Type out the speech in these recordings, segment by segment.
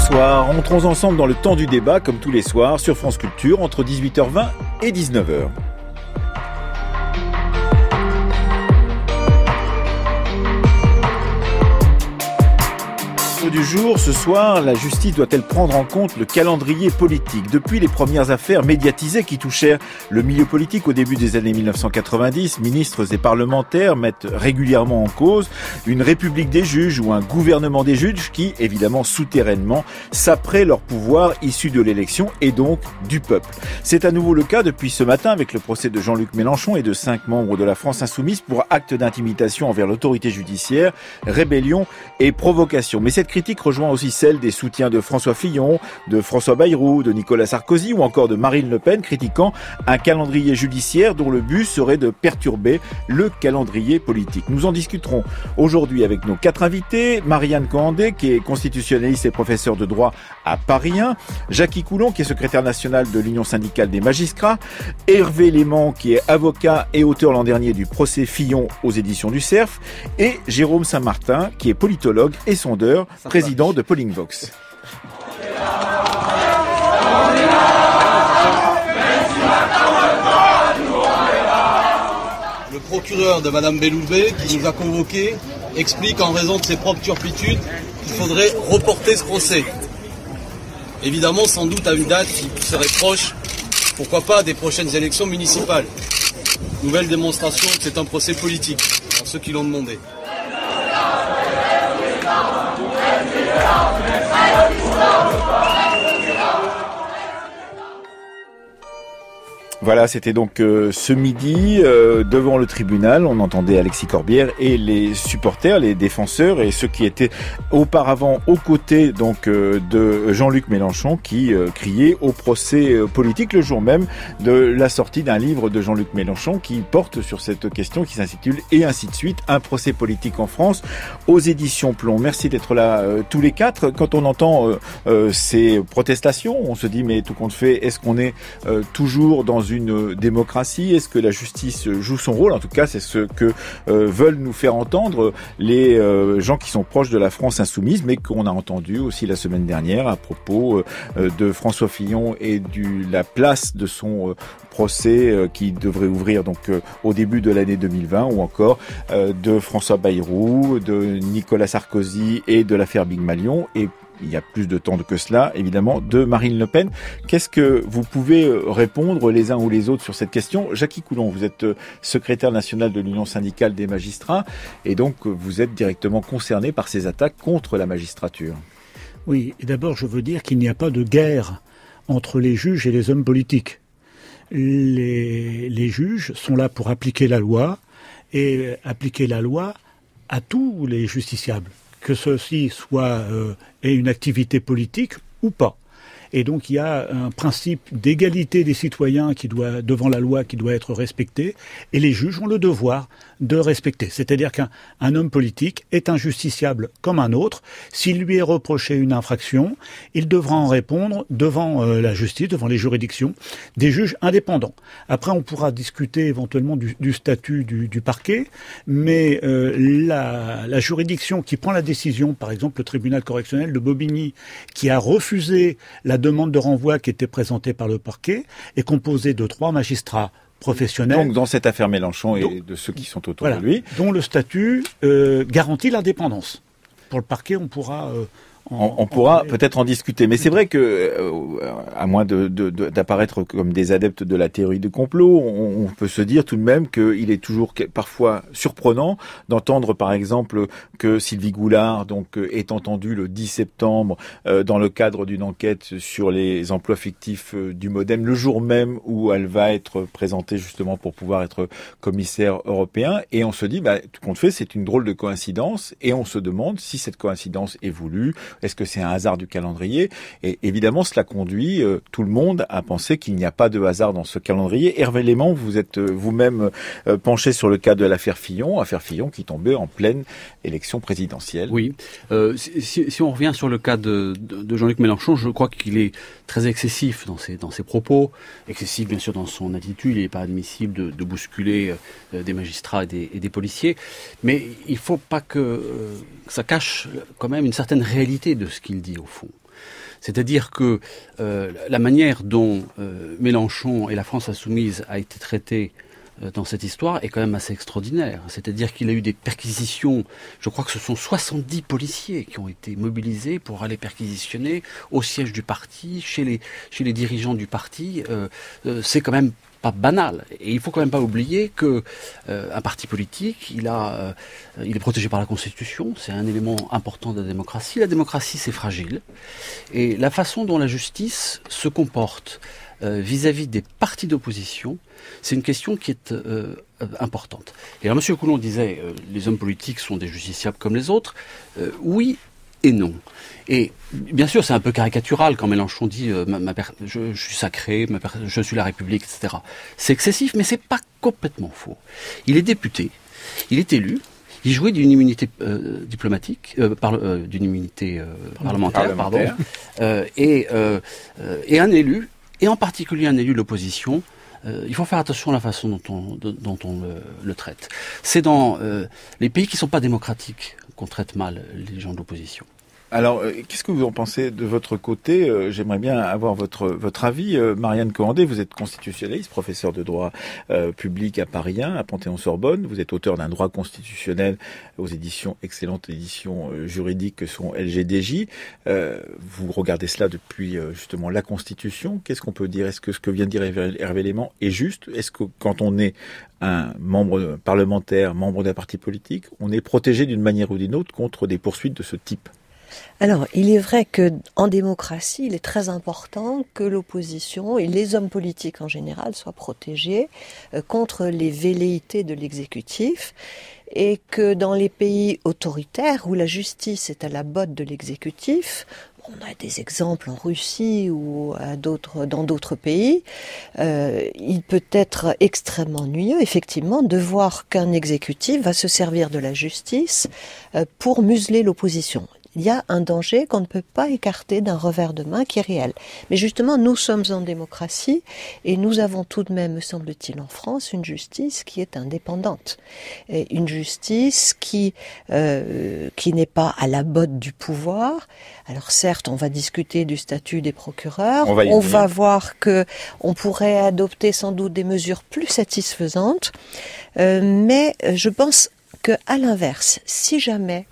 Bonsoir, entrons ensemble dans le temps du débat, comme tous les soirs, sur France Culture, entre 18h20 et 19h. Du jour, ce soir, la justice doit-elle prendre en compte le calendrier politique? Depuis les premières affaires médiatisées qui touchèrent le milieu politique au début des années 1990, ministres et parlementaires mettent régulièrement en cause une république des juges ou un gouvernement des juges qui, évidemment souterrainement, saperait leur pouvoir issu de l'élection et donc du peuple. C'est à nouveau le cas depuis ce matin avec le procès de Jean-Luc Mélenchon et de 5 membres de la France Insoumise pour acte d'intimidation envers l'autorité judiciaire, rébellion et provocation. Mais cette critique rejoint aussi celle des soutiens de François Fillon, de François Bayrou, de Nicolas Sarkozy ou encore de Marine Le Pen, critiquant un calendrier judiciaire dont le but serait de perturber le calendrier politique. Nous en discuterons aujourd'hui avec nos 4 invités. Marianne Cohandé, qui est constitutionnaliste et professeure de droit à Paris 1, Jackie Coulon, qui est secrétaire national de l'Union syndicale des magistrats, Hervé Léman, qui est avocat et auteur l'an dernier du procès Fillon aux éditions du Cerf, et Jérôme Saint-Martin, qui est politologue et sondeur, président de Polling Vox. Le procureur de Madame Belloubet, qui nous a convoqués, explique en raison de ses propres turpitudes qu'il faudrait reporter ce procès. Évidemment, sans doute à une date qui serait proche, pourquoi pas, des prochaines élections municipales. Nouvelle démonstration que c'est un procès politique, pour ceux qui l'ont demandé. Voilà, c'était donc ce midi, devant le tribunal, on entendait Alexis Corbière et les supporters, les défenseurs et ceux qui étaient auparavant aux côtés donc de Jean-Luc Mélenchon qui criaient au procès politique le jour même de la sortie d'un livre de Jean-Luc Mélenchon qui porte sur cette question qui s'intitule « Et ainsi de suite, un procès politique en France » aux éditions Plomb. Merci d'être là tous les 4. Quand on entend ces protestations, on se dit mais tout compte fait, est-ce qu'on est toujours dans une démocratie? Est-ce que la justice joue son rôle? En tout cas, c'est ce que veulent nous faire entendre les gens qui sont proches de la France insoumise, mais qu'on a entendu aussi la semaine dernière à propos de François Fillon et de la place de son procès qui devrait ouvrir donc au début de l'année 2020, ou encore de François Bayrou, de Nicolas Sarkozy et de l'affaire Big Malion, et il y a plus de temps que cela, évidemment, de Marine Le Pen. Qu'est-ce que vous pouvez répondre les uns ou les autres sur cette question? Jackie Coulon, vous êtes secrétaire national de l'Union syndicale des magistrats et donc vous êtes directement concerné par ces attaques contre la magistrature. Oui, et d'abord je veux dire qu'il n'y a pas de guerre entre les juges et les hommes politiques. Les juges sont là pour appliquer la loi et appliquer la loi à tous les justiciables, que ceci soit ait une activité politique ou pas. Et donc il y a un principe d'égalité des citoyens qui doit, devant la loi, qui doit être respecté, et les juges ont le devoir de respecter. C'est-à-dire qu'un homme politique est injusticiable comme un autre. S'il lui est reproché une infraction, il devra en répondre devant la justice, devant les juridictions, des juges indépendants. Après, on pourra discuter éventuellement du statut du parquet, mais la juridiction qui prend la décision, par exemple le tribunal correctionnel de Bobigny, qui a refusé la demande de renvoi qui était présentée par le parquet, est composée de 3 magistrats professionnels. Donc dans cette affaire Mélenchon et de ceux qui sont autour de lui. Dont le statut garantit l'indépendance. Pour le parquet, on pourra... On pourra peut-être en discuter, mais c'est vrai que, à moins d'apparaître comme des adeptes de la théorie du complot, on peut se dire tout de même qu'il est toujours parfois surprenant d'entendre, par exemple, que Sylvie Goulard donc est entendue le 10 septembre dans le cadre d'une enquête sur les emplois fictifs du MoDem, le jour même où elle va être présentée justement pour pouvoir être commissaire européen, et on se dit, tout compte fait, c'est une drôle de coïncidence, et on se demande si cette coïncidence est voulue. Est-ce que c'est un hasard du calendrier? Et évidemment, cela conduit tout le monde à penser qu'il n'y a pas de hasard dans ce calendrier. Hervé Léman, vous êtes vous-même penché sur le cas de l'affaire Fillon qui tombait en pleine élection présidentielle. Oui. Si on revient sur le cas de Jean-Luc Mélenchon, je crois qu'il est très excessif dans ses propos, excessif bien sûr dans son attitude. Il n'est pas admissible de bousculer des magistrats et des policiers, mais il ne faut pas que ça cache quand même une certaine réalité de ce qu'il dit au fond. C'est-à-dire que la manière dont Mélenchon et la France insoumise a été traitée dans cette histoire est quand même assez extraordinaire. C'est-à-dire qu'il a eu des perquisitions, je crois que ce sont 70 policiers qui ont été mobilisés pour aller perquisitionner au siège du parti, chez les dirigeants du parti. C'est quand même pas banal. Et il faut quand même pas oublier que un parti politique, il est protégé par la Constitution. C'est un élément important de la démocratie. La démocratie, c'est fragile. Et la façon dont la justice se comporte vis-à-vis des partis d'opposition, c'est une question qui est importante. Et alors, M. Coulon disait, les hommes politiques sont des justiciables comme les autres. Oui et non. Et bien sûr, c'est un peu caricatural quand Mélenchon dit je suis sacré, je suis la République, etc. C'est excessif, mais c'est pas complètement faux. Il est député, il est élu, il jouait d'une immunité diplomatique, d'une immunité parlementaire, pardon, et un élu, et en particulier un élu de l'opposition. Il faut faire attention à la façon dont on le traite. C'est dans les pays qui ne sont pas démocratiques qu'on traite mal les gens de l'opposition. Alors, qu'est-ce que vous en pensez de votre côté? J'aimerais bien avoir votre avis. Marianne Cohandé, vous êtes constitutionnaliste, professeur de droit public à Paris 1, à Panthéon-Sorbonne. Vous êtes auteur d'un droit constitutionnel aux excellentes éditions juridiques que sont LGDJ. Vous regardez cela depuis justement la Constitution. Qu'est-ce qu'on peut dire? Est-ce que ce que vient de dire Hervé Léman est juste? Est-ce que quand on est un membre parlementaire, membre d'un parti politique, on est protégé d'une manière ou d'une autre contre des poursuites de ce type? Alors, il est vrai que en démocratie, il est très important que l'opposition et les hommes politiques en général soient protégés contre les velléités de l'exécutif, et que dans les pays autoritaires où la justice est à la botte de l'exécutif, on a des exemples en Russie ou dans d'autres pays, il peut être extrêmement ennuyeux, effectivement, de voir qu'un exécutif va se servir de la justice pour museler l'opposition. Il y a un danger qu'on ne peut pas écarter d'un revers de main qui est réel. Mais justement, nous sommes en démocratie et nous avons tout de même, me semble-t-il, en France, une justice qui est indépendante. Et une justice qui n'est pas à la botte du pouvoir. Alors certes, on va discuter du statut des procureurs. On va voir que on pourrait adopter sans doute des mesures plus satisfaisantes. Mais je pense que, à l'inverse, si jamais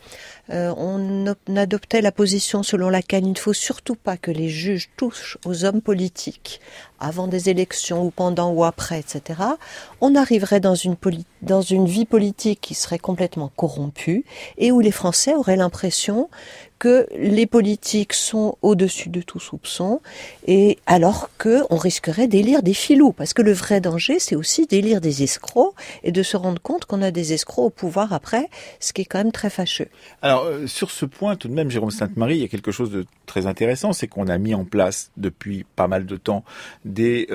on adoptait la position selon laquelle il ne faut surtout pas que les juges touchent aux hommes politiques avant des élections ou pendant ou après, etc., on arriverait dans une vie politique qui serait complètement corrompue et où les Français auraient l'impression que les politiques sont au-dessus de tout soupçon, et alors qu'on risquerait d'élire des filous. Parce que le vrai danger, c'est aussi d'élire des escrocs et de se rendre compte qu'on a des escrocs au pouvoir après, ce qui est quand même très fâcheux. Alors, sur ce point, tout de même, Jérôme Sainte-Marie, il y a quelque chose de très intéressant, c'est qu'on a mis en place depuis pas mal de temps des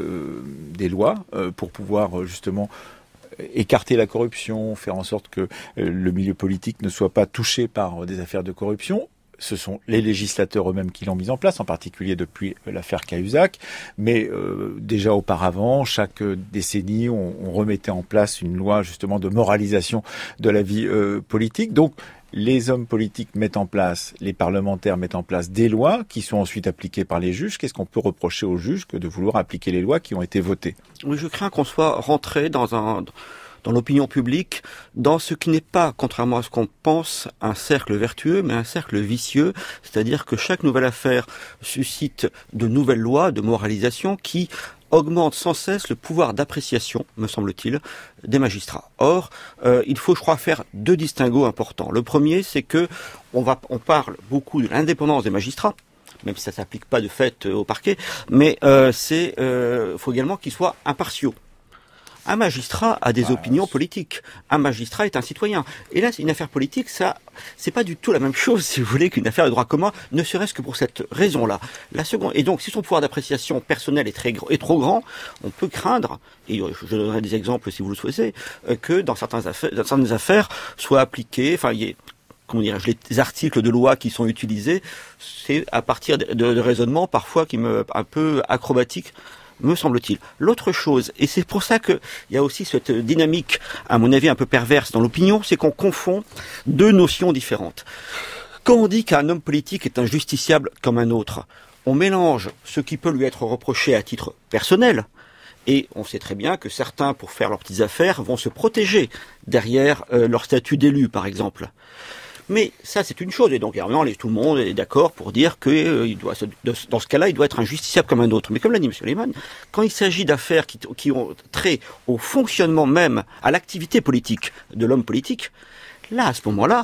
lois pour pouvoir justement écarter la corruption, faire en sorte que le milieu politique ne soit pas touché par des affaires de corruption. Ce sont les législateurs eux-mêmes qui l'ont mis en place, en particulier depuis l'affaire Cahuzac. Mais déjà auparavant, chaque décennie, on remettait en place une loi justement de moralisation de la vie politique. Donc, les hommes politiques mettent en place, les parlementaires mettent en place des lois qui sont ensuite appliquées par les juges. Qu'est-ce qu'on peut reprocher aux juges que de vouloir appliquer les lois qui ont été votées? Oui, je crains qu'on soit rentré dans l'opinion publique, dans ce qui n'est pas, contrairement à ce qu'on pense, un cercle vertueux, mais un cercle vicieux. C'est-à-dire que chaque nouvelle affaire suscite de nouvelles lois de moralisation qui augmente sans cesse le pouvoir d'appréciation, me semble-t-il, des magistrats. Or, il faut, je crois, faire deux distinguos importants. Le premier, c'est que on parle beaucoup de l'indépendance des magistrats, même si ça s'applique pas de fait au parquet, mais faut également qu'ils soient impartiaux. Un magistrat a des opinions politiques. Un magistrat est un citoyen. Et là, c'est une affaire politique, ça, c'est pas du tout la même chose, si vous voulez, qu'une affaire de droit commun, ne serait-ce que pour cette raison-là. La seconde, et donc, si son pouvoir d'appréciation personnel est trop grand, on peut craindre, et je donnerai des exemples si vous le souhaitez, que dans certaines affaires, soient appliquées, les articles de loi qui sont utilisés, c'est à partir de raisonnements parfois un peu acrobatiques, me semble-t-il. L'autre chose, et c'est pour ça qu'il y a aussi cette dynamique, à mon avis, un peu perverse dans l'opinion, c'est qu'on confond deux notions différentes. Quand on dit qu'un homme politique est un justiciable comme un autre, on mélange ce qui peut lui être reproché à titre personnel, et on sait très bien que certains, pour faire leurs petites affaires, vont se protéger derrière leur statut d'élu, par exemple. Mais ça, c'est une chose, et donc tout le monde est d'accord pour dire que dans ce cas-là, il doit être un justiciable comme un autre. Mais comme l'a dit M. Lehmann, quand il s'agit d'affaires qui ont trait au fonctionnement même, à l'activité politique de l'homme politique, là, à ce moment-là,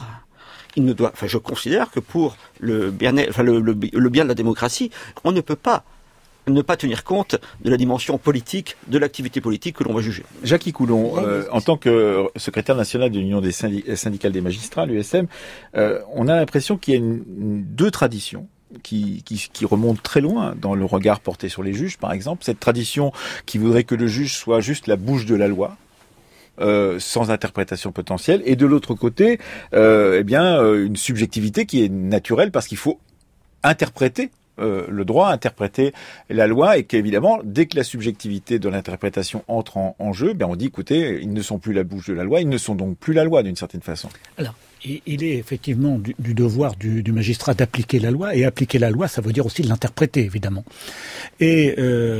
je considère que pour le bien de la démocratie, on ne peut pas ne pas tenir compte de la dimension politique de l'activité politique que l'on va juger. Jacques Coulon, en tant que secrétaire national de l'Union des syndicales des magistrats, l'USM, on a l'impression qu'il y a deux traditions qui remontent très loin dans le regard porté sur les juges, par exemple. Cette tradition qui voudrait que le juge soit juste la bouche de la loi, sans interprétation potentielle, et de l'autre côté, une subjectivité qui est naturelle parce qu'il faut interpréter le droit, interpréter la loi, et qu'évidemment, dès que la subjectivité de l'interprétation entre en jeu, on dit, écoutez, ils ne sont plus la bouche de la loi, ils ne sont donc plus la loi d'une certaine façon. Alors, il est effectivement du devoir du magistrat d'appliquer la loi, et appliquer la loi, ça veut dire aussi de l'interpréter, évidemment. Et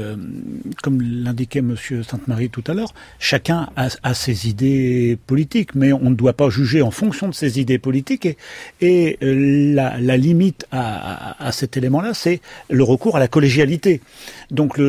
comme l'indiquait Monsieur Sainte-Marie tout à l'heure, chacun a ses idées politiques, mais on ne doit pas juger en fonction de ses idées politiques, et la limite à cet élément-là, c'est le recours à la collégialité. Donc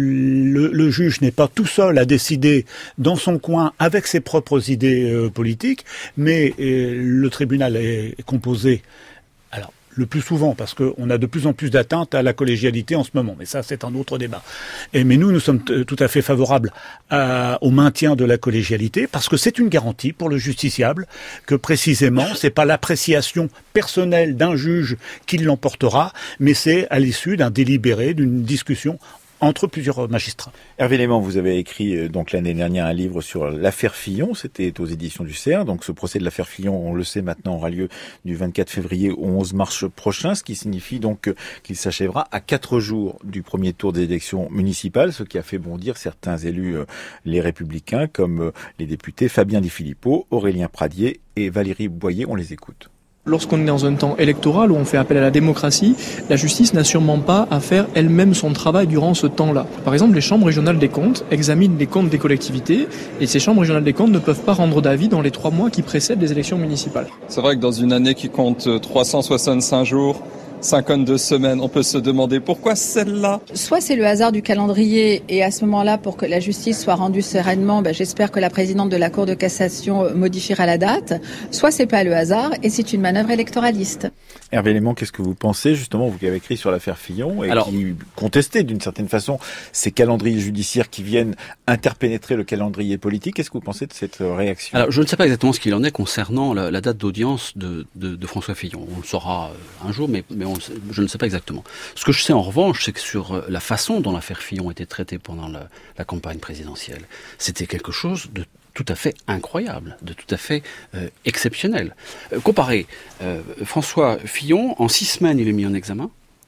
le juge n'est pas tout seul à décider dans son coin avec ses propres idées politiques, mais le tribunal est composé, alors le plus souvent, parce qu'on a de plus en plus d'atteintes à la collégialité en ce moment, mais ça c'est un autre débat. Mais nous sommes tout à fait favorables au maintien de la collégialité, parce que c'est une garantie pour le justiciable que précisément c'est pas l'appréciation personnelle d'un juge qui l'emportera, mais c'est à l'issue d'un délibéré, d'une discussion entre plusieurs magistrats. Hervé Lehmann, vous avez écrit donc l'année dernière un livre sur l'affaire Fillon, c'était aux éditions du CERF. Donc ce procès de l'affaire Fillon, on le sait maintenant, aura lieu du 24 février au 11 mars prochain, ce qui signifie donc qu'il s'achèvera à 4 jours du premier tour des élections municipales, ce qui a fait bondir certains élus, les Républicains, comme les députés Fabien Di Filippo, Aurélien Pradier et Valérie Boyer. On les écoute. Lorsqu'on est dans un temps électoral où on fait appel à la démocratie, la justice n'a sûrement pas à faire elle-même son travail durant ce temps-là. Par exemple, les chambres régionales des comptes examinent les comptes des collectivités et ces chambres régionales des comptes ne peuvent pas rendre d'avis dans les 3 mois qui précèdent les élections municipales. C'est vrai que dans une année qui compte 365 jours, 52 semaines, on peut se demander pourquoi celle-là. Soit c'est le hasard du calendrier et à ce moment-là, pour que la justice soit rendue sereinement, j'espère que la présidente de la Cour de cassation modifiera la date. Soit c'est pas le hasard et c'est une manœuvre électoraliste. Hervé Lehmann, qu'est-ce que vous pensez justement, vous qui avez écrit sur l'affaire Fillon et qui contestez d'une certaine façon ces calendriers judiciaires qui viennent interpénétrer le calendrier politique. Qu'est-ce que vous pensez de cette réaction? Alors je ne sais pas exactement ce qu'il en est concernant la date d'audience de François Fillon. On le saura un jour, mais je ne sais pas exactement. Ce que je sais en revanche, c'est que sur la façon dont l'affaire Fillon était traitée pendant la campagne présidentielle, c'était quelque chose de tout à fait incroyable, de tout à fait exceptionnel. Comparez François Fillon, en 6 semaines, il est mis en examen.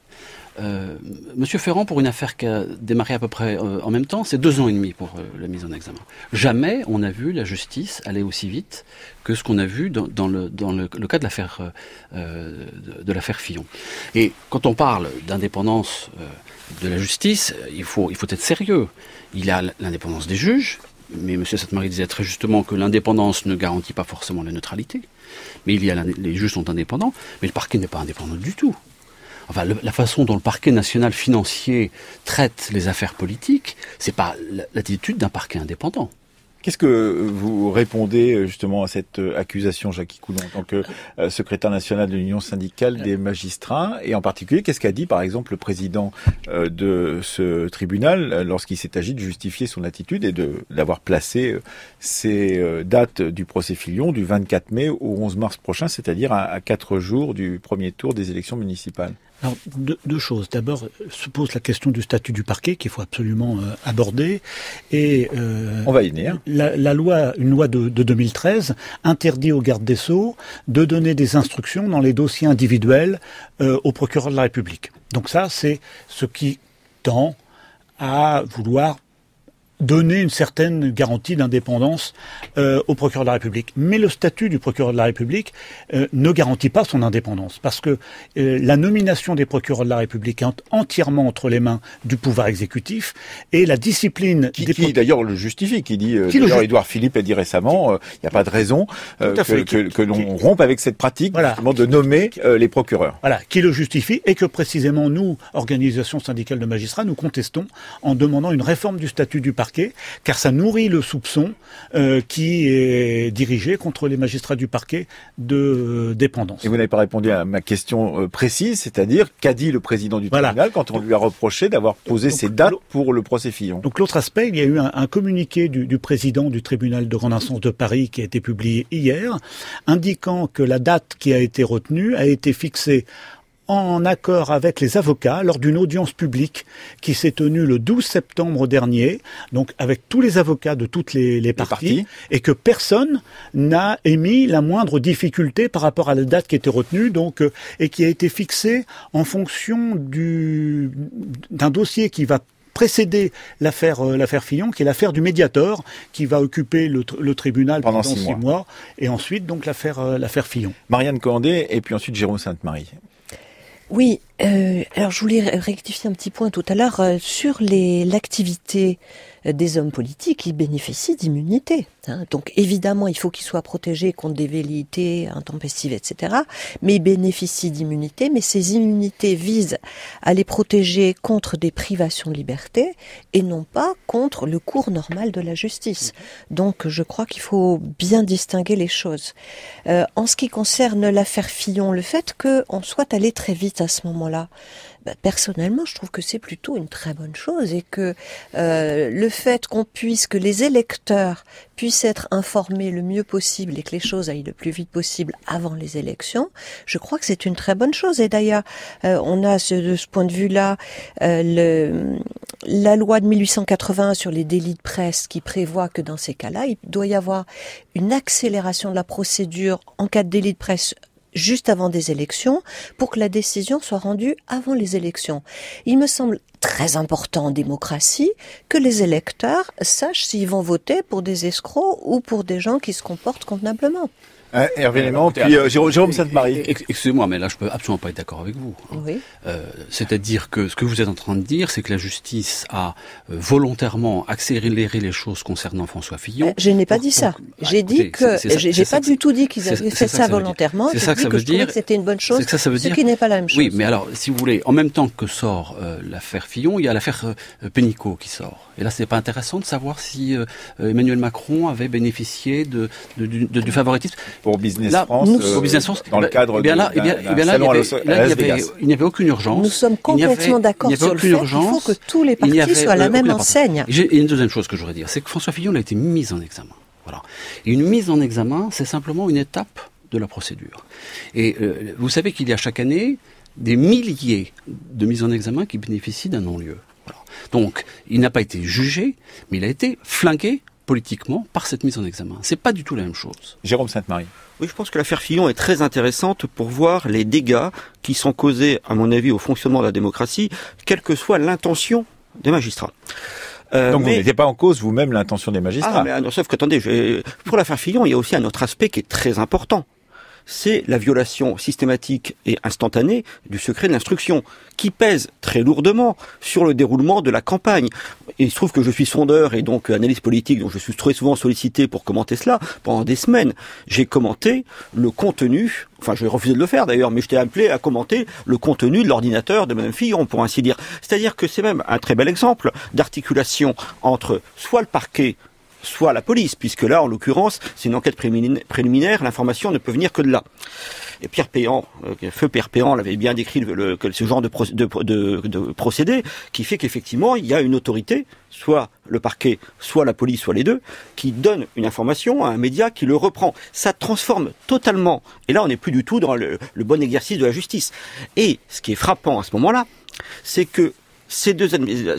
Monsieur Ferrand, pour une affaire qui a démarré à peu près en même temps, c'est 2 ans et demi pour la mise en examen. Jamais on a vu la justice aller aussi vite que ce qu'on a vu dans le cas de l'affaire Fillon. Et quand on parle d'indépendance de la justice, il faut être sérieux. Il y a l'indépendance des juges, mais M. Sainte-Marie disait très justement que l'indépendance ne garantit pas forcément la neutralité. Mais les juges sont indépendants, mais le parquet n'est pas indépendant du tout. Enfin, la façon dont le parquet national financier traite les affaires politiques, c'est pas l'attitude d'un parquet indépendant. Qu'est-ce que vous répondez justement à cette accusation, Jacques Coulon, en tant que secrétaire national de l'Union syndicale des magistrats, et en particulier, qu'est-ce qu'a dit par exemple le président de ce tribunal lorsqu'il s'est agi de justifier son attitude et d'avoir placé ces dates du procès Fillon du 24 mai au 11 mars prochain, c'est-à-dire à 4 jours du premier tour des élections municipales? Alors, deux choses. D'abord, se pose la question du statut du parquet qu'il faut absolument aborder. Et on va y venir. Une loi de 2013 interdit au garde des Sceaux de donner des instructions dans les dossiers individuels au procureur de la République. Donc ça, c'est ce qui tend à vouloir donner une certaine garantie d'indépendance au procureur de la République. Mais le statut du procureur de la République ne garantit pas son indépendance, parce que la nomination des procureurs de la République est entièrement entre les mains du pouvoir exécutif, et la discipline... Qui d'ailleurs le justifie, qui dit... d'ailleurs, Édouard Philippe a dit récemment, il n'y a pas de raison que l'on rompe avec cette pratique justement de nommer les procureurs. Voilà, qui le justifie, et que précisément nous, organisation syndicale de magistrats, nous contestons en demandant une réforme du statut du parquet, car ça nourrit le soupçon qui est dirigé contre les magistrats du parquet de dépendance. Et vous n'avez pas répondu à ma question précise, c'est-à-dire qu'a dit le président du tribunal quand on lui a reproché d'avoir posé ces dates pour le procès Fillon? Donc l'autre aspect, il y a eu un communiqué du président du tribunal de grande instance de Paris qui a été publié hier, indiquant que la date qui a été retenue a été fixée en accord avec les avocats lors d'une audience publique qui s'est tenue le 12 septembre dernier, donc avec tous les avocats de toutes les parties, et que personne n'a émis la moindre difficulté par rapport à la date qui était retenue, donc et qui a été fixée en fonction d'un dossier qui va précéder l'affaire Fillon, qui est l'affaire du Mediator, qui va occuper le tribunal pendant 6 mois, et ensuite donc l'affaire Fillon. Marianne Cohandé, et puis ensuite Jérôme Sainte-Marie. Oui, alors je voulais rectifier un petit point tout à l'heure sur l'activité des hommes politiques. Ils bénéficient d'immunité. Donc évidemment, il faut qu'ils soient protégés contre des velléités intempestives, etc. Mais ils bénéficient d'immunité, mais ces immunités visent à les protéger contre des privations de liberté et non pas contre le cours normal de la justice. Donc je crois qu'il faut bien distinguer les choses. En ce qui concerne l'affaire Fillon, le fait qu'on soit allé très vite à ce moment-là, personnellement, je trouve que c'est plutôt une très bonne chose, et que le fait que les électeurs puissent être informés le mieux possible et que les choses aillent le plus vite possible avant les élections, je crois que c'est une très bonne chose. Et d'ailleurs, on a de ce point de vue-là la loi de 1881 sur les délits de presse qui prévoit que dans ces cas-là, il doit y avoir une accélération de la procédure en cas de délit de presse juste avant des élections, pour que la décision soit rendue avant les élections. Il me semble très important en démocratie que les électeurs sachent s'ils vont voter pour des escrocs ou pour des gens qui se comportent convenablement. Hervé Léman, puis Jérôme Sainte-Marie. Excusez-moi, mais là je peux absolument pas être d'accord avec vous. Oui. C'est-à-dire que ce que vous êtes en train de dire, c'est que la justice a volontairement accéléré les choses concernant François Fillon. Je n'ai pas dit ça. J'ai dit que j'ai pas du tout dit qu'ils avaient fait ça volontairement. C'est ça que ça veut dire. Je trouvais que c'était une bonne chose. Ce qui n'est pas la même chose. Oui, mais alors, si vous voulez, en même temps que sort l'affaire Fillon, il y a l'affaire Pénicaud qui sort. Et là, c'est pas intéressant de savoir si Emmanuel Macron avait bénéficié du favoritisme. Pour Business France, dans le cadre d'un salon il n'y avait aucune urgence. Nous sommes complètement d'accord sur le fait qu'il faut que tous les partis soient à la même enseigne. Et une deuxième chose que je voudrais dire, c'est que François Fillon a été mis en examen. Voilà. Et une mise en examen, c'est simplement une étape de la procédure. Et vous savez qu'il y a chaque année des milliers de mises en examen qui bénéficient d'un non-lieu. Voilà. Donc, il n'a pas été jugé, mais il a été flanqué politiquement par cette mise en examen. C'est pas du tout la même chose. Jérôme Sainte-Marie. Oui, je pense que l'affaire Fillon est très intéressante pour voir les dégâts qui sont causés, à mon avis, au fonctionnement de la démocratie, quelle que soit l'intention des magistrats. Donc vous n'étiez pas en cause vous-même l'intention des magistrats. Sauf que, attendez, pour l'affaire Fillon, il y a aussi un autre aspect qui est très important. C'est la violation systématique et instantanée du secret de l'instruction, qui pèse très lourdement sur le déroulement de la campagne. Et il se trouve que je suis sondeur et donc analyste politique, donc je suis très souvent sollicité pour commenter cela. Pendant des semaines, j'ai commenté le contenu, enfin j'ai refusé de le faire d'ailleurs, mais j'étais appelé à commenter le contenu de l'ordinateur de Mme Fillon, pour ainsi dire. C'est-à-dire que c'est même un très bel exemple d'articulation entre soit le parquet, soit la police, puisque là, en l'occurrence, c'est une enquête préliminaire, l'information ne peut venir que de là. Et Pierre Péan, Feu Pierre Péan l'avait bien décrit ce genre de procédé, qui fait qu'effectivement, il y a une autorité, soit le parquet, soit la police, soit les deux, qui donne une information à un média qui le reprend. Ça transforme totalement. Et là, on n'est plus du tout dans le bon exercice de la justice. Et ce qui est frappant à ce moment-là, c'est que ces deux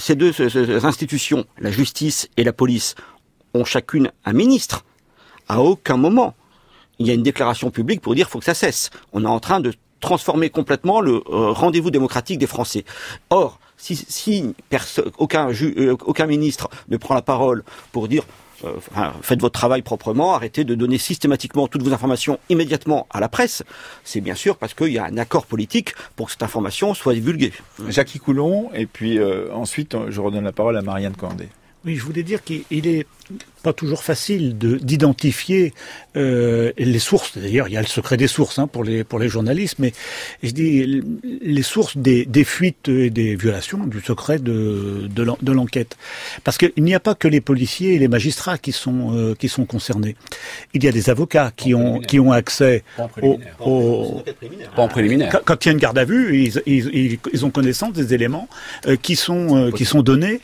institutions, la justice et la police, ont chacune un ministre. À aucun moment, il y a une déclaration publique pour dire qu'il faut que ça cesse. On est en train de transformer complètement le rendez-vous démocratique des Français. Or, si aucun ministre ne prend la parole pour dire faites votre travail proprement, arrêtez de donner systématiquement toutes vos informations immédiatement à la presse, c'est bien sûr parce qu'il y a un accord politique pour que cette information soit divulguée. Jacques Coulon, et puis ensuite je redonne la parole à Marianne Cohandé. Oui, je voulais dire qu'il est pas toujours facile d'identifier les sources. D'ailleurs, il y a le secret des sources pour les journalistes, mais je dis les sources des fuites et des violations du secret de l'enquête. Parce qu'il n'y a pas que les policiers et les magistrats qui sont concernés. Il y a des avocats qui ont accès pas en préliminaire. Quand il y a une garde à vue, ils ont connaissance des éléments qui sont donnés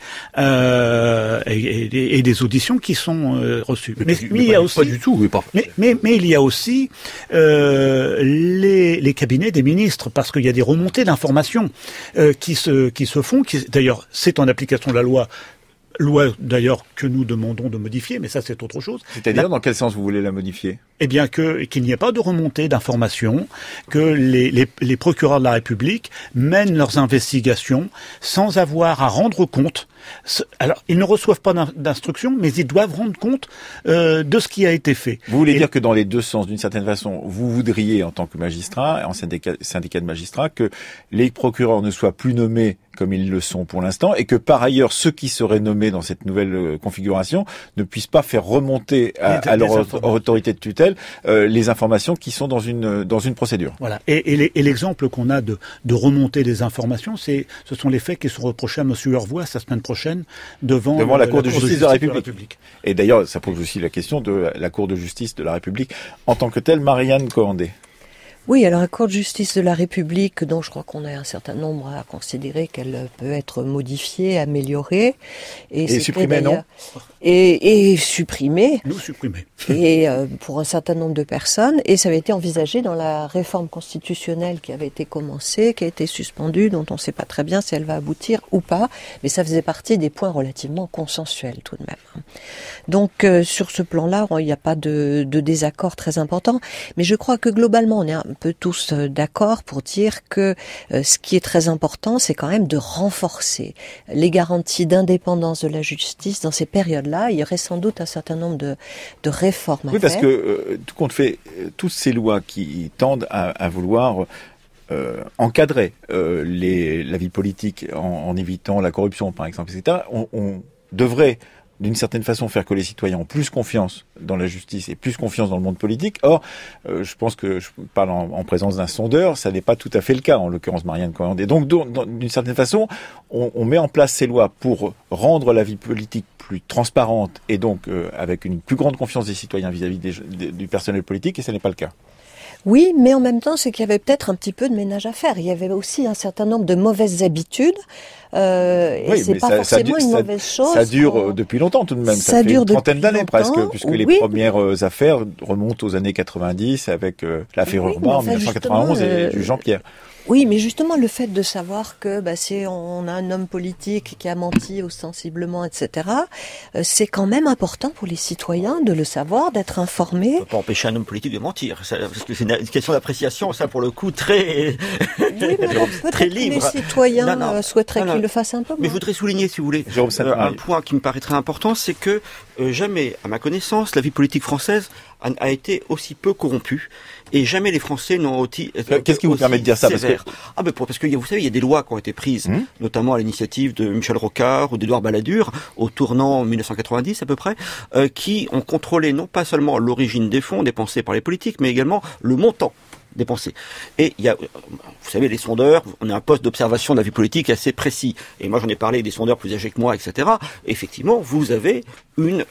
et des auditions qui sont reçus. Mais il y a aussi pas du tout. Mais il y a aussi les cabinets des ministres, parce qu'il y a des remontées d'informations qui se font. D'ailleurs, c'est en application de la loi d'ailleurs que nous demandons de modifier, mais ça c'est autre chose. C'est-à-dire dans quel sens vous voulez la modifier ? Eh bien qu'il n'y ait pas de remontée d'informations, que les procureurs de la République mènent leurs investigations sans avoir à rendre compte. Alors, ils ne reçoivent pas d'instructions, mais ils doivent rendre compte de ce qui a été fait. Vous voulez dire que dans les deux sens, d'une certaine façon, vous voudriez, en tant que magistrat, en syndicat de magistrats, que les procureurs ne soient plus nommés comme ils le sont pour l'instant, et que par ailleurs, ceux qui seraient nommés dans cette nouvelle configuration ne puissent pas faire remonter à leur autorité de tutelle les informations qui sont dans une procédure. Voilà. Et l'exemple qu'on a de remonter des informations, ce sont les faits qui sont reprochés à M. Urvoas la semaine prochaine devant la Cour de justice de la République. Et d'ailleurs, ça pose aussi la question de la Cour de justice de la République en tant que telle. Marianne Cohandé. Oui, alors la Cour de justice de la République, dont je crois qu'on a un certain nombre à considérer qu'elle peut être modifiée, améliorée. Et supprimée, non ? Et supprimée. Nous supprimée. Et pour un certain nombre de personnes. Et ça avait été envisagé dans la réforme constitutionnelle qui avait été commencée, qui a été suspendue, dont on ne sait pas très bien si elle va aboutir ou pas. Mais ça faisait partie des points relativement consensuels tout de même. Donc sur ce plan-là, il n'y a pas de désaccord très important. Mais je crois que globalement, on est un peu tous d'accord pour dire que ce qui est très important, c'est quand même de renforcer les garanties d'indépendance de la justice dans ces périodes-là. Il y aurait sans doute un certain nombre de réformes à faire. Oui, parce que tout compte fait, toutes ces lois qui tendent à vouloir encadrer la vie politique en évitant la corruption, par exemple, etc., on devrait d'une certaine façon faire que les citoyens ont plus confiance dans la justice et plus confiance dans le monde politique. Or, je pense que je parle en présence d'un sondeur, ça n'est pas tout à fait le cas, en l'occurrence Marianne Cohandé. Donc, d'une certaine façon, on met en place ces lois pour rendre la vie politique plus transparente et donc avec une plus grande confiance des citoyens vis-à-vis du personnel politique, et ce n'est pas le cas. Oui, mais en même temps, c'est qu'il y avait peut-être un petit peu de ménage à faire. Il y avait aussi un certain nombre de mauvaises habitudes. Et c'est pas forcément une mauvaise chose. Ça dure depuis longtemps tout de même. Ça fait une trentaine d'années presque, puisque les premières affaires remontent aux années 90 avec l'affaire Urbain en 1991 et du Jean-Pierre. Oui, mais justement, le fait de savoir que si on a un homme politique qui a menti ostensiblement, etc., c'est quand même important pour les citoyens de le savoir, d'être informés. On ne peut pas empêcher un homme politique de mentir, parce que c'est une question d'appréciation, ça pour le coup, très, oui, très libre. Que les citoyens souhaiteraient qu'ils le fassent un peu moins. Mais je voudrais souligner, si vous voulez, un point qui me paraît très important, c'est que jamais, à ma connaissance, la vie politique française a été aussi peu corrompue. Et jamais les Français n'ont été Qu'est-ce qui vous permet de dire ça? Parce que vous savez, il y a des lois qui ont été prises, notamment à l'initiative de Michel Rocard ou d'Édouard Balladur, au tournant 1990 à peu près, qui ont contrôlé non pas seulement l'origine des fonds dépensés par les politiques, mais également le montant dépensé. Et il y a, vous savez, les sondeurs, on a un poste d'observation de la vie politique assez précis. Et moi, j'en ai parlé avec des sondeurs plus âgés que moi, etc. Effectivement, vous avez une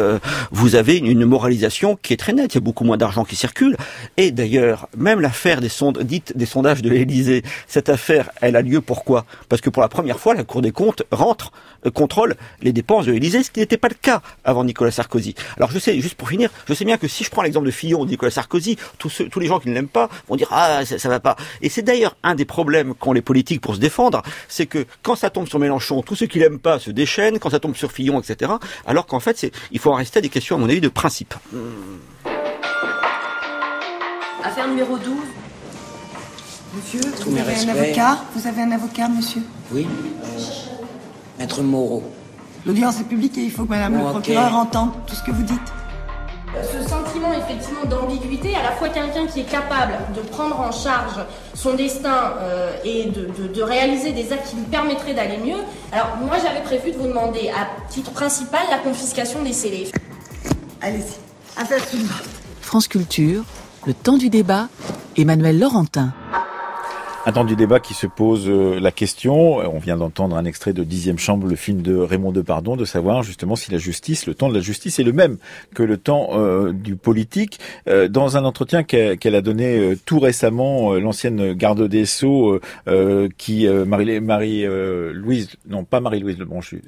moralisation qui est très nette. Il y a beaucoup moins d'argent qui circule. Et d'ailleurs, même l'affaire des sondages de l'Élysée, cette affaire, elle a lieu pourquoi? Parce que pour la première fois, la Cour des comptes contrôle les dépenses de l'Élysée, ce qui n'était pas le cas avant Nicolas Sarkozy. Alors je sais, juste pour finir, je sais bien que si je prends l'exemple de Fillon ou de Nicolas Sarkozy, tous les gens qui ne l'aiment pas vont dire ça va pas. Et c'est d'ailleurs un des problèmes qu'ont les politiques pour se défendre, c'est que quand ça tombe sur Mélenchon, tous ceux qui l'aiment pas se déchaînent, quand ça tombe sur Fillon, etc. Alors qu'en fait, il faut en rester à des questions, à mon avis, de principe. Affaire numéro 12. Monsieur, vous avez un avocat ? Vous avez un avocat, monsieur ? Oui, Maître Moreau. L'audience est publique et il faut que madame le procureur entende tout ce que vous dites. Ce sentiment effectivement d'ambiguïté, à la fois quelqu'un qui est capable de prendre en charge son destin et de réaliser des actes qui lui permettraient d'aller mieux. Alors moi j'avais prévu de vous demander à titre principal la confiscation des scellés. Allez-y, affaire suivante. France Culture, le temps du débat, Emmanuel Laurentin. Un temps du débat qui se pose la question, on vient d'entendre un extrait de 10e chambre, le film de Raymond Depardon, de savoir justement si le temps de la justice est le même que le temps du politique. Dans un entretien qu'elle a donné tout récemment, l'ancienne garde des Sceaux, Marie-Louise Lebranchu,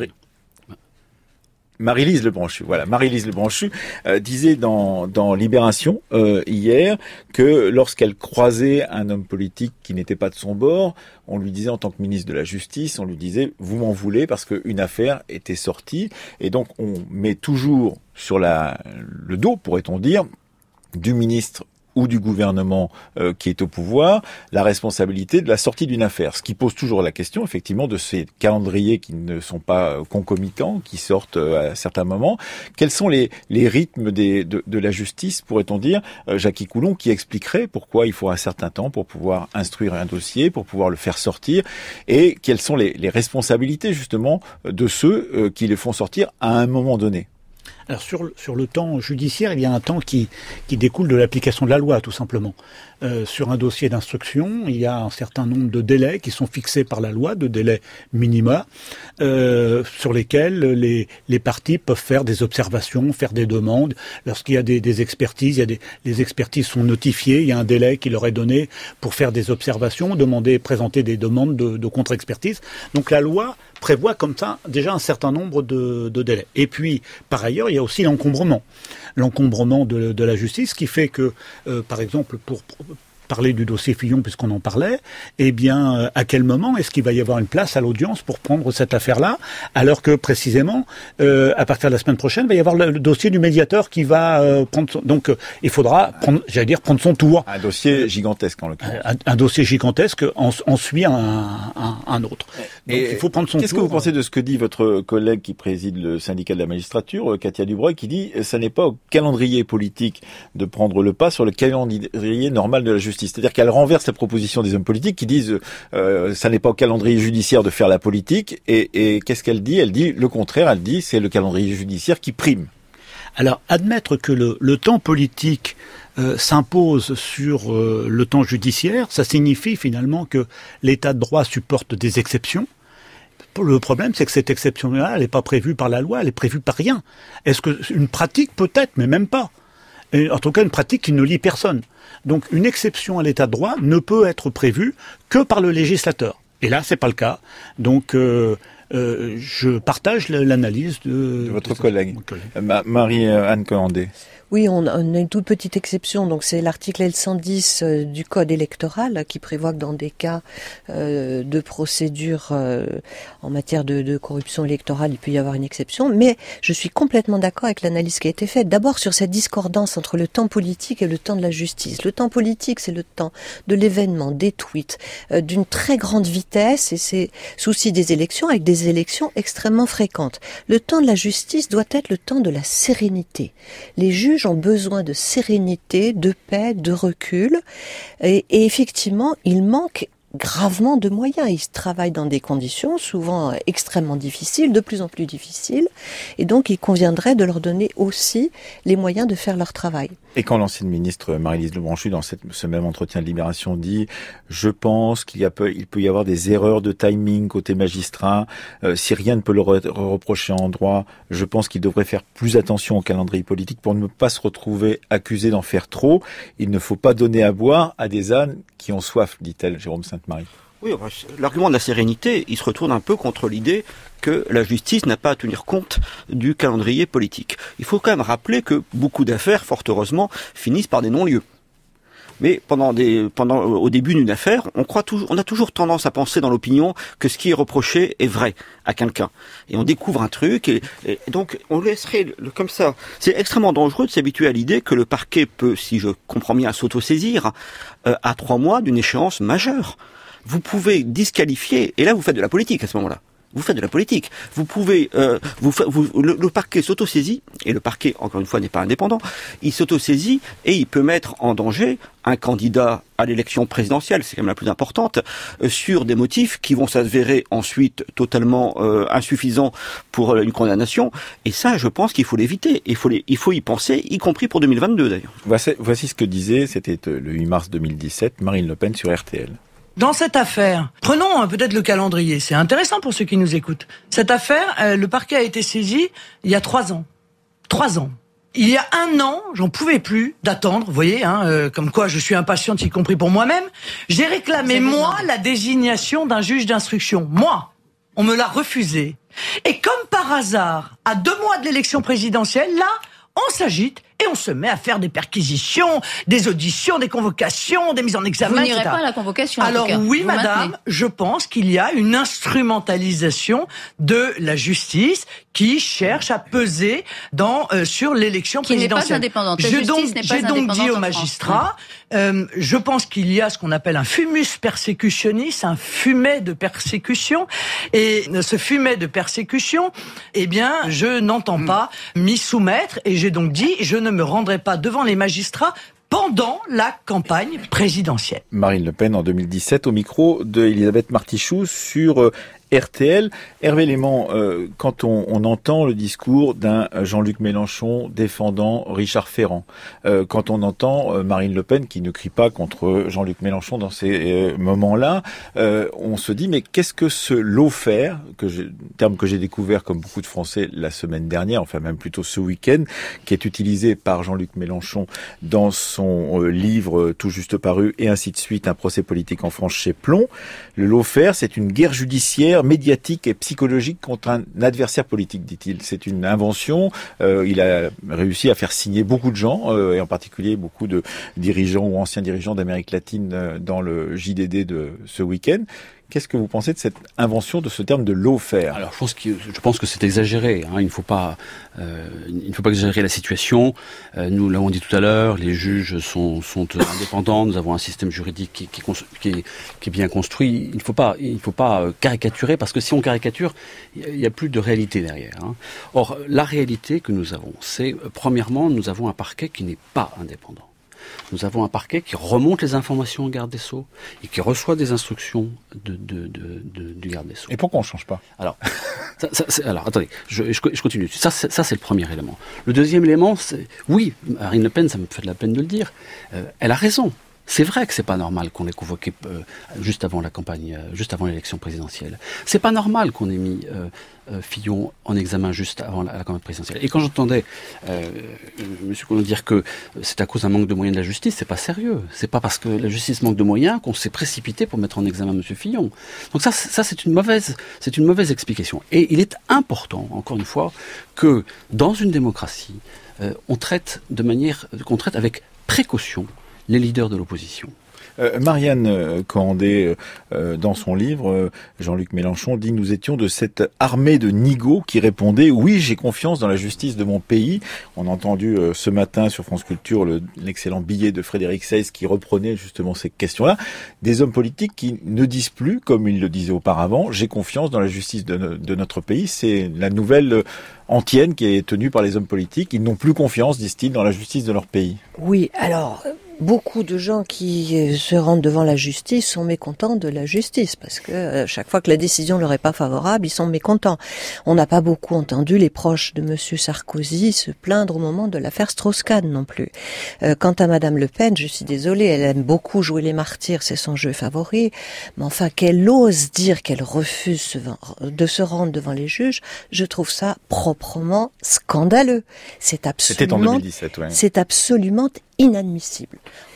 Marie-Lise Lebranchu, voilà, Marie-Lise Lebranchu disait dans Libération hier que lorsqu'elle croisait un homme politique qui n'était pas de son bord, on lui disait en tant que ministre de la Justice, on lui disait vous m'en voulez parce qu'une affaire était sortie, et donc on met toujours sur le dos, pourrait-on dire, du ministre ou du gouvernement qui est au pouvoir, la responsabilité de la sortie d'une affaire. Ce qui pose toujours la question, effectivement, de ces calendriers qui ne sont pas concomitants, qui sortent à certains moments. Quels sont les rythmes de la justice, pourrait-on dire, Jackie Coulon, qui expliquerait pourquoi il faut un certain temps pour pouvoir instruire un dossier, pour pouvoir le faire sortir, et quelles sont les responsabilités, justement, de ceux qui le font sortir à un moment donné. Alors sur le temps judiciaire, il y a un temps qui découle de l'application de la loi, tout simplement. Sur un dossier d'instruction, il y a un certain nombre de délais qui sont fixés par la loi, de délais minima, sur lesquels les parties peuvent faire des observations, faire des demandes. Lorsqu'il y a des expertises, les expertises sont notifiées, il y a un délai qui leur est donné pour faire des observations, présenter des demandes de contre-expertise. Donc la loi prévoit comme ça déjà un certain nombre de délais. Et puis, par ailleurs, il y a aussi l'encombrement de la justice qui fait que, par exemple, pour parler du dossier Fillon, puisqu'on en parlait, eh bien, à quel moment est-ce qu'il va y avoir une place à l'audience pour prendre cette affaire-là, alors que, précisément, à partir de la semaine prochaine, il va y avoir le dossier du médiateur qui va prendre son... Donc, il faudra prendre son tour. Un dossier gigantesque, en l'occurrence. Un dossier gigantesque en suit un autre. Donc, il faut prendre son tour. Qu'est-ce que vous pensez de ce que dit votre collègue qui préside le syndicat de la magistrature, Katia Dubreuil, qui dit ça n'est pas au calendrier politique de prendre le pas sur le calendrier normal de la justice. C'est-à-dire qu'elle renverse la proposition des hommes politiques qui disent ça n'est pas au calendrier judiciaire de faire la politique, et qu'est-ce qu'elle dit ? Elle dit le contraire, elle dit c'est le calendrier judiciaire qui prime. Alors, admettre que le temps politique s'impose sur le temps judiciaire, ça signifie finalement que l'état de droit supporte des exceptions. Le problème, c'est que cette exception-là, elle n'est pas prévue par la loi, elle est prévue par rien. Est-ce que une pratique peut-être, mais même pas. Et en tout cas, une pratique qui ne lie personne. Donc, une exception à l'état de droit ne peut être prévue que par le législateur. Et là, c'est pas le cas. Donc, je partage l'analyse de votre collègue. Marie-Anne Cohandé. Oui, on a une toute petite exception, donc c'est l'article L110 du Code électoral qui prévoit que dans des cas de procédure en matière de corruption électorale, il peut y avoir une exception, mais je suis complètement d'accord avec l'analyse qui a été faite. D'abord sur cette discordance entre le temps politique et le temps de la justice. Le temps politique, c'est le temps de l'événement, des tweets, d'une très grande vitesse, et c'est souci des élections, avec des élections extrêmement fréquentes. Le temps de la justice doit être le temps de la sérénité. Les juges ont besoin de sérénité, de paix, de recul. Et effectivement, il manque gravement de moyens. Ils travaillent dans des conditions souvent extrêmement difficiles, de plus en plus difficiles. Et donc, il conviendrait de leur donner aussi les moyens de faire leur travail. Et quand l'ancienne ministre Marie-Lise Lebranchu, dans ce même entretien de Libération, dit « Je pense il peut y avoir des erreurs de timing côté magistrat. Si rien ne peut le reprocher en droit, je pense qu'il devrait faire plus attention au calendrier politique pour ne pas se retrouver accusé d'en faire trop. Il ne faut pas donner à boire à des ânes qui ont soif, dit-elle, Jérôme Sainte-Marie. » Oui, l'argument de la sérénité, il se retourne un peu contre l'idée que la justice n'a pas à tenir compte du calendrier politique. Il faut quand même rappeler que beaucoup d'affaires, fort heureusement, finissent par des non-lieux. Mais au début d'une affaire, on a toujours tendance à penser dans l'opinion que ce qui est reproché est vrai à quelqu'un. Et on découvre un truc, et donc on laisserait comme ça. C'est extrêmement dangereux de s'habituer à l'idée que le parquet peut, si je comprends bien, s'autosaisir à 3 mois d'une échéance majeure. Vous pouvez disqualifier, et là vous faites de la politique à ce moment-là. Vous faites de la politique. Vous pouvez, le parquet s'autosaisit, et le parquet, encore une fois, n'est pas indépendant. Il s'autosaisit et il peut mettre en danger un candidat à l'élection présidentielle, c'est quand même la plus importante, sur des motifs qui vont s'avérer ensuite totalement insuffisants pour une condamnation. Et ça, je pense qu'il faut l'éviter. Il faut y penser, y compris pour 2022 d'ailleurs. Voici ce que disait, c'était le 8 mars 2017, Marine Le Pen sur RTL. Dans cette affaire, prenons peut-être le calendrier, c'est intéressant pour ceux qui nous écoutent. Cette affaire, le parquet a été saisi il y a 3 ans. 3 ans. Il y a 1 an, j'en pouvais plus d'attendre, vous voyez, comme quoi je suis impatiente, y compris pour moi-même. J'ai réclamé, moi, la désignation d'un juge d'instruction. Moi, on me l'a refusé. Et comme par hasard, à 2 mois de l'élection présidentielle, là, on s'agite et on se met à faire des perquisitions, des auditions, des convocations, des mises en examen, etc. Vous n'irez etc. pas à la convocation, Alors en tout cas. oui, vous madame, maintenez. je pense qu'il y a une instrumentalisation de la justice qui cherche à peser sur l'élection présidentielle. Qui n'est pas indépendante. La justice n'est pas J'ai donc indépendante dit aux en magistrats, je pense qu'il y a ce qu'on appelle un fumus persecutionis, un fumet de persécution, et ce fumet de persécution, eh bien, je n'entends pas m'y soumettre, et j'ai donc dit, je ne me rendrai pas devant les magistrats pendant la campagne présidentielle. Marine Le Pen en 2017 au micro de Elisabeth Martichoux sur RTL. Hervé Léman, quand on entend le discours d'un Jean-Luc Mélenchon défendant Richard Ferrand, quand on entend Marine Le Pen qui ne crie pas contre Jean-Luc Mélenchon dans ces moments-là, on se dit mais qu'est-ce que ce lawfare, terme que j'ai découvert comme beaucoup de Français la semaine dernière, enfin même plutôt ce week-end, qui est utilisé par Jean-Luc Mélenchon dans son livre tout juste paru et ainsi de suite, un procès politique en France chez Plomb. Le lawfare, c'est une guerre judiciaire médiatique et psychologique contre un adversaire politique, dit-il. C'est une invention. Il a réussi à faire signer beaucoup de gens, et en particulier beaucoup de dirigeants ou anciens dirigeants d'Amérique latine dans le JDD de ce week-end. Qu'est-ce que vous pensez de cette invention de ce terme de lawfare ? Alors, je pense que c'est exagéré. Il ne faut pas exagérer la situation. Nous l'avons dit tout à l'heure, les juges sont indépendants. Nous avons un système juridique qui est bien construit. Il ne faut pas caricaturer, parce que si on caricature, il n'y a plus de réalité derrière. Or, la réalité que nous avons, c'est premièrement, nous avons un parquet qui n'est pas indépendant. Nous avons un parquet qui remonte les informations au garde des Sceaux et qui reçoit des instructions du garde des Sceaux. Et pourquoi on ne change pas ? Alors, attendez, je continue. Ça, c'est le premier élément. Le deuxième élément, c'est... Oui, Marine Le Pen, ça me fait de la peine de le dire, elle a raison. C'est vrai que c'est pas normal qu'on l'ait convoqué juste avant la campagne, juste avant l'élection présidentielle. C'est pas normal qu'on ait mis Fillon en examen juste avant la campagne présidentielle. Et quand j'entendais M. Collomb dire que c'est à cause d'un manque de moyens de la justice, c'est pas sérieux. C'est pas parce que la justice manque de moyens qu'on s'est précipité pour mettre en examen M. Fillon. Donc ça c'est une mauvaise explication. Et il est important, encore une fois, que dans une démocratie, qu'on traite avec précaution les leaders de l'opposition. Marianne Cohandé, dans son livre, Jean-Luc Mélenchon dit « Nous étions de cette armée de nigauds qui répondait « Oui, j'ai confiance dans la justice de mon pays ». On a entendu ce matin sur France Culture l'excellent billet de Frédéric Seyss qui reprenait justement ces questions-là. Des hommes politiques qui ne disent plus, comme ils le disaient auparavant, « J'ai confiance dans la justice de notre pays ». C'est la nouvelle antienne qui est tenue par les hommes politiques. Ils n'ont plus confiance, disent-ils, dans la justice de leur pays. Oui, alors... Beaucoup de gens qui se rendent devant la justice sont mécontents de la justice parce que chaque fois que la décision leur est pas favorable, ils sont mécontents. On n'a pas beaucoup entendu les proches de Monsieur Sarkozy se plaindre au moment de l'affaire Strauss-Kahn non plus. Quant à Madame Le Pen, je suis désolée, elle aime beaucoup jouer les martyrs, c'est son jeu favori. Mais enfin, qu'elle ose dire qu'elle refuse de se rendre devant les juges, je trouve ça proprement scandaleux. C'était en 2017, ouais. C'est absolument inadmissible.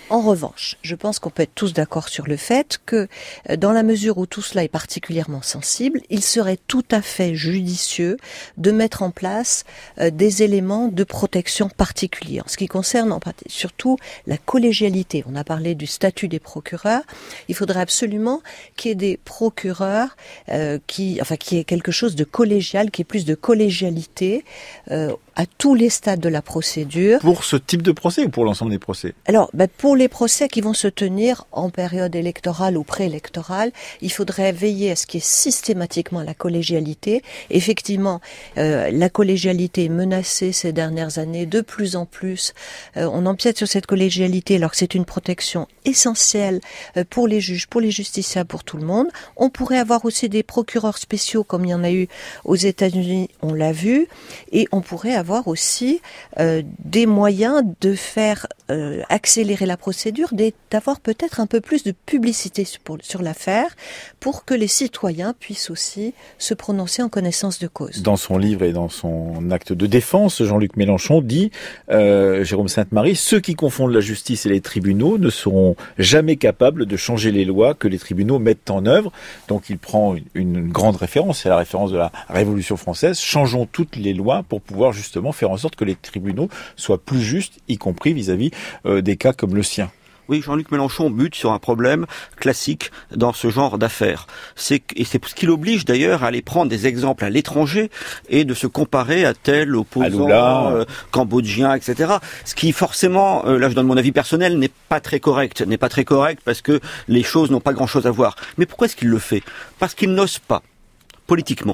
En revanche, je pense qu'on peut être tous d'accord sur le fait que, dans la mesure où tout cela est particulièrement sensible, il serait tout à fait judicieux de mettre en place des éléments de protection particuliers. En ce qui concerne surtout la collégialité, on a parlé du statut des procureurs, il faudrait absolument qu'il y ait des procureurs qui ait quelque chose de collégial, qui ait plus de collégialité à tous les stades de la procédure. Pour ce type de procès ou pour l'ensemble des procès? Alors, pour les procès qui vont se tenir en période électorale ou préélectorale, il faudrait veiller à ce qu'il y ait systématiquement la collégialité. Effectivement, la collégialité est menacée ces dernières années de plus en plus. On empiète sur cette collégialité alors que c'est une protection essentielle pour les juges, pour les justiciables, pour tout le monde. On pourrait avoir aussi des procureurs spéciaux comme il y en a eu aux États-Unis, on l'a vu, et on pourrait avoir aussi des moyens de faire accélérer la procédure, d'avoir peut-être un peu plus de publicité sur l'affaire pour que les citoyens puissent aussi se prononcer en connaissance de cause. Dans son livre et dans son acte de défense, Jean-Luc Mélenchon dit, Jérôme Sainte-Marie, ceux qui confondent la justice et les tribunaux ne seront jamais capables de changer les lois que les tribunaux mettent en œuvre. Donc il prend une grande référence, c'est la référence de la Révolution française. Changeons toutes les lois pour pouvoir justement faire en sorte que les tribunaux soient plus justes, y compris vis-à-vis des cas comme le sien. Oui, Jean-Luc Mélenchon bute sur un problème classique dans ce genre d'affaires. C'est ce qui l'oblige d'ailleurs à aller prendre des exemples à l'étranger et de se comparer à tel opposant cambodgien, etc. Ce qui forcément, là je donne mon avis personnel, n'est pas très correct parce que les choses n'ont pas grand-chose à voir. Mais pourquoi est-ce qu'il le fait? Parce qu'il n'ose pas, politiquement,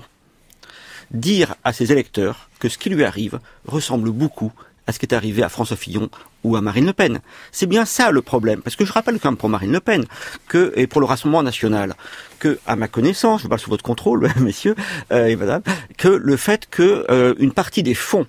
dire à ses électeurs que ce qui lui arrive ressemble beaucoup à ce qui est arrivé à François Fillon ou à Marine Le Pen. C'est bien ça le problème, parce que je rappelle quand même pour Marine Le Pen et pour le Rassemblement national, que, à ma connaissance, je parle sous votre contrôle, messieurs et madame, que le fait que une partie des fonds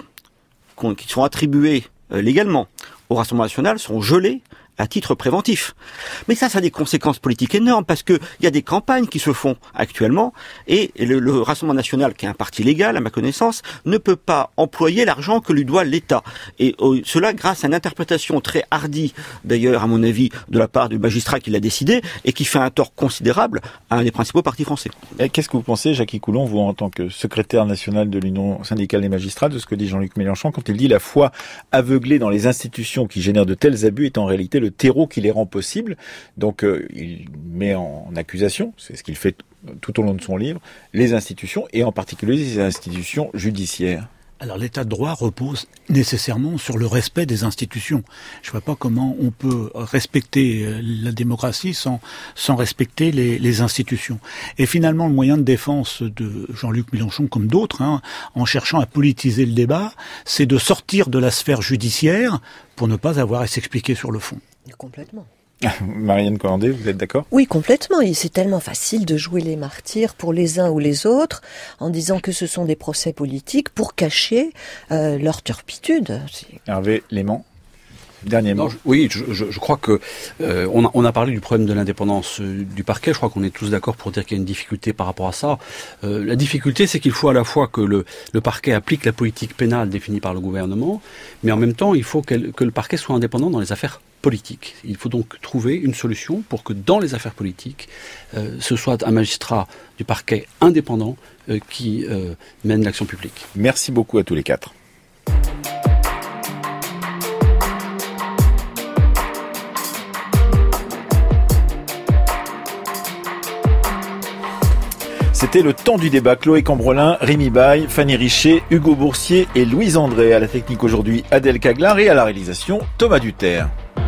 qui sont attribués légalement au Rassemblement national sont gelés à titre préventif. Mais ça a des conséquences politiques énormes parce que il y a des campagnes qui se font actuellement et le Rassemblement national, qui est un parti légal à ma connaissance, ne peut pas employer l'argent que lui doit l'État. Et cela grâce à une interprétation très hardie, d'ailleurs à mon avis, de la part du magistrat qui l'a décidé et qui fait un tort considérable à un des principaux partis français. Et qu'est-ce que vous pensez, Jackie Coulon, vous en tant que secrétaire national de l'Union syndicale des magistrats, de ce que dit Jean-Luc Mélenchon quand il dit la foi aveuglée dans les institutions qui génèrent de tels abus est en réalité le terreau qui les rend possibles. Donc il met en accusation, c'est ce qu'il fait tout au long de son livre, les institutions et en particulier les institutions judiciaires. Alors l'état de droit repose nécessairement sur le respect des institutions. Je ne vois pas comment on peut respecter la démocratie sans respecter les institutions. Et finalement, le moyen de défense de Jean-Luc Mélenchon, comme d'autres, en cherchant à politiser le débat, c'est de sortir de la sphère judiciaire pour ne pas avoir à s'expliquer sur le fond. Complètement. Marianne Colandé, vous êtes d'accord? Oui, complètement. C'est tellement facile de jouer les martyrs pour les uns ou les autres en disant que ce sont des procès politiques pour cacher leur turpitude. Hervé Léman, dernier mot. Oui, je crois que on a parlé du problème de l'indépendance du parquet. Je crois qu'on est tous d'accord pour dire qu'il y a une difficulté par rapport à ça. La difficulté, c'est qu'il faut à la fois que le parquet applique la politique pénale définie par le gouvernement, mais en même temps, il faut que le parquet soit indépendant dans les affaires politique. Il faut donc trouver une solution pour que dans les affaires politiques, ce soit un magistrat du parquet indépendant qui mène l'action publique. Merci beaucoup à tous les quatre. C'était le temps du débat. Chloé Cambrelin, Rémi Baille, Fanny Richer, Hugo Boursier et Louise André. À la technique aujourd'hui, Adèle Caglar et à la réalisation, Thomas Duterre.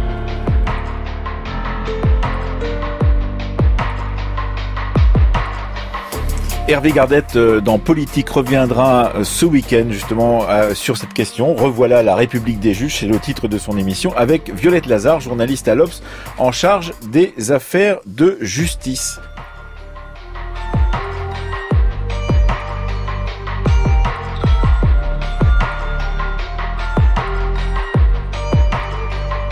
Hervé Gardette dans Politique reviendra ce week-end justement sur cette question. Revoilà la République des juges, c'est le titre de son émission, avec Violette Lazare, journaliste à l'Obs en charge des affaires de justice.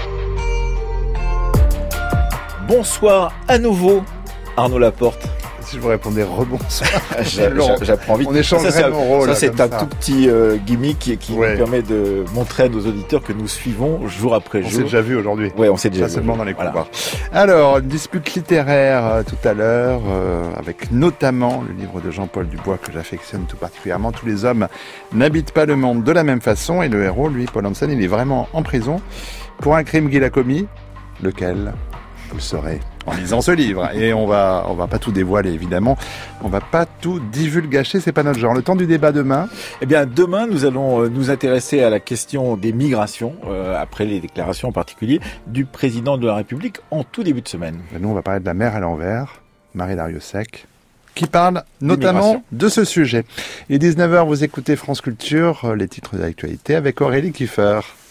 Bonsoir à nouveau, Arnaud Laporte. si je vous répondais rebonsoir. J'apprends vite. On échangerait nos rôles. Ça, c'est un tout petit gimmick qui nous permet de montrer à nos auditeurs que nous suivons jour après jour. On s'est déjà vu aujourd'hui. Ouais, on s'est déjà vu. Pas seulement dans les couloirs. Alors, une dispute littéraire tout à l'heure, avec notamment le livre de Jean-Paul Dubois que j'affectionne tout particulièrement. Tous les hommes n'habitent pas le monde de la même façon. Et le héros, lui, Paul Hansen, il est vraiment en prison pour un crime qu'il a commis. Lequel ? Vous le saurez en lisant ce livre. Et on va pas tout dévoiler, évidemment. On va pas tout divulgacher, c'est pas notre genre. Le temps du débat demain. Eh bien, demain, nous allons nous intéresser à la question des migrations, après les déclarations en particulier du président de la République en tout début de semaine. Et nous, on va parler de la mer à l'envers, Marie Dariussec, qui parle notamment de ce sujet. Il est 19h, vous écoutez France Culture, les titres de l'actualité avec Aurélie Kiefer.